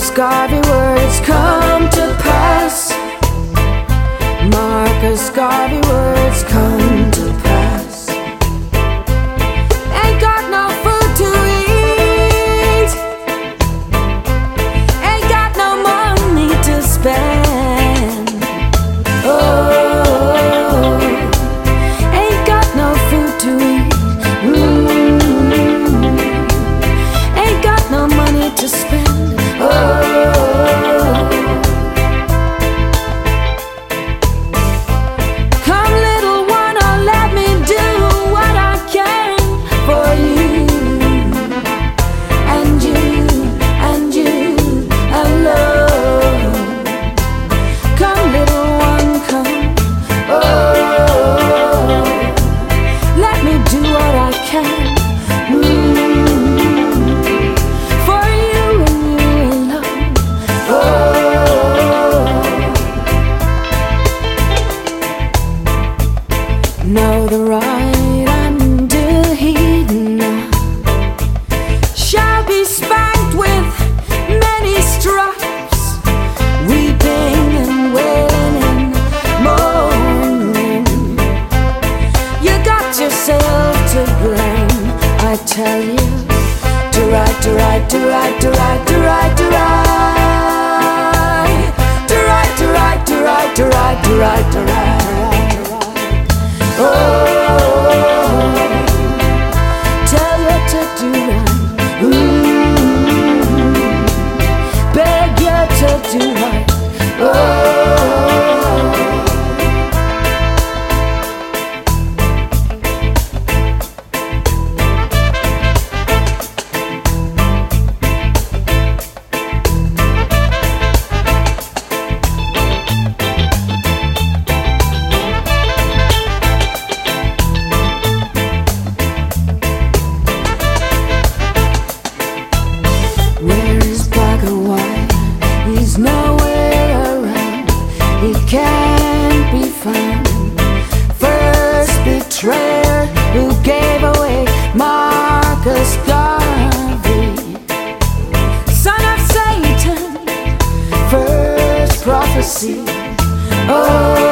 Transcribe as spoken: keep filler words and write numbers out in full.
Marcus Garvey words come to pass. Marcus Garvey words come to pass. Ain't got no food to eat, ain't got no money to spend. Oh, ain't got no food to eat, mm, ain't got no money to spend. Oh, know the right until heeding shall be spanked with many stripes, weeping and wailing and moaning. You got yourself to blame, I tell you. To right, to right, to right, to right, to right, to right, to right, to right, to right, to right, to right, to right. Oh, tell you to do right, mm, beg you to do right. Oh, he's nowhere around, he can't be found. First betrayer who gave away Marcus Garvey, son of Satan, first prophecy. Oh,